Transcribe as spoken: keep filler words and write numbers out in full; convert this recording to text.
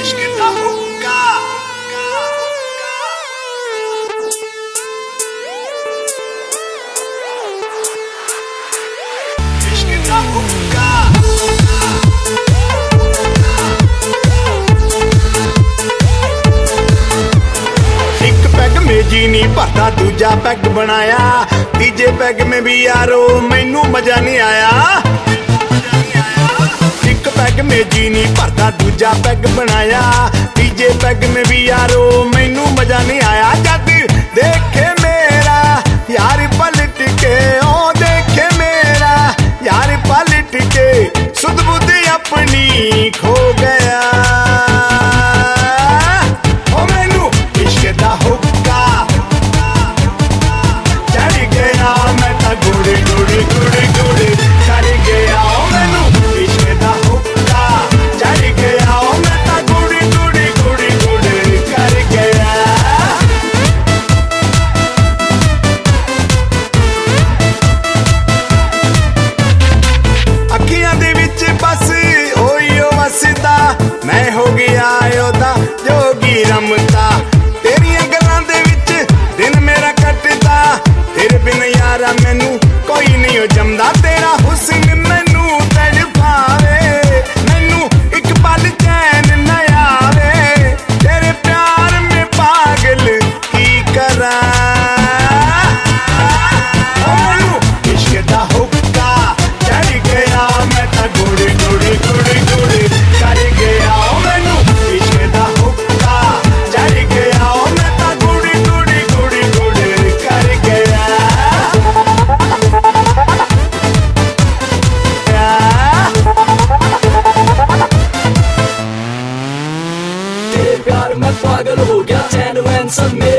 इश्क दा हुक्का इश्क दा हुक्का एक पैग में जी नहीं भरता दूजा पैग बनाया तीजे पैग में भी यारो मैनू मजा नहीं आया एक पैग में जी नहीं भरता दूजा पैग बनाया तीजे पैग में भी यारो मैनू मजा नहीं आया जब देखे मेरा यार पलट के ओ देखे मेरा यार पलट के सुध बुध अपनी खो गया ओ मैनू इश्क दा हुक्का चढ़ गया मैं ता गुड़ गुड़ गुड़ गुड़ कर गया ओ मैनू इश्क दा हुक्का चढ़ गया ओ मैं ता गुड़ गुड़ गुड़ गुड़ कर गया अखियां दे विच बस ओयो वसदा मैं हो गया ओदा जोगी रमता तेरियां गल्लां दे विच दिन मेरा कटदा तेरे बिन यारा मैनू कोई नहीं हो जमदा तेरा हुस्न मैनू तड़पावे मैनू एक पल चैन न आवे तेरे प्यार में पागल की करा इश्क दा हुक्का चढ़ गया मैं ता गुड़ गुड़ गुड़ गुड़ कर गया मैनू इश्क दा हुक्का चढ़ गया मैं ता गुड़ गुड़ गुड़ गुड़ कर गया तेरे प्यार में पागल हो गया चैन वैन सब